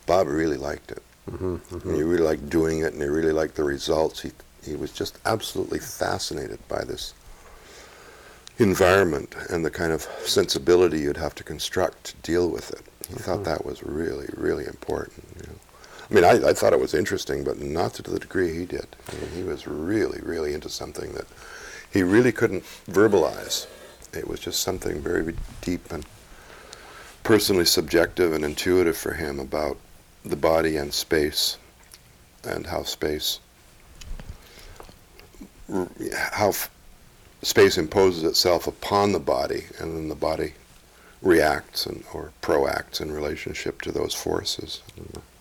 Bob really liked it. And he really liked doing it, and he really liked the results. He was just absolutely fascinated by this environment and the kind of sensibility you'd have to construct to deal with it. He thought that was really, really important. I mean, I thought it was interesting, but not to the degree he did. I mean, he was really, really into something that he really couldn't verbalize. It was just something very deep and personally subjective and intuitive for him about the body and space, and how space imposes itself upon the body, and then the body reacts or proacts in relationship to those forces.